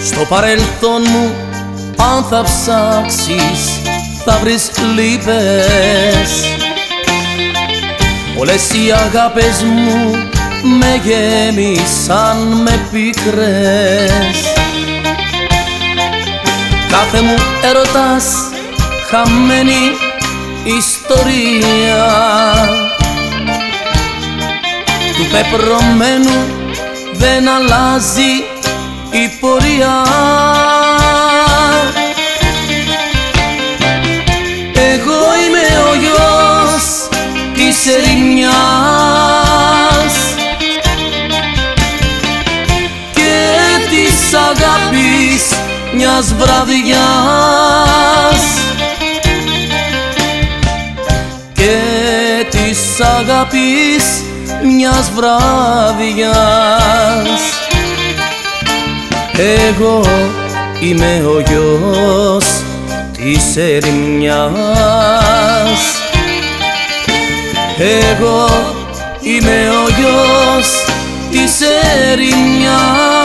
Στο παρελθόν μου αν θα ψάξεις θα βρεις λύπες. Όλες οι αγάπες μου με γέμισαν με πίκρες. Κάθε μου έρωτας χαμένη ιστορία του πεπρωμένου δεν αλλάζει η πορεία. Εγώ είμαι ο γιος της ερημιάς και της αγάπης μιας βραδιάς και της αγάπης μιας βραδιάς. Εγώ είμαι ο γιος της ερημιάς. Εγώ είμαι ο γιος της ερημιάς.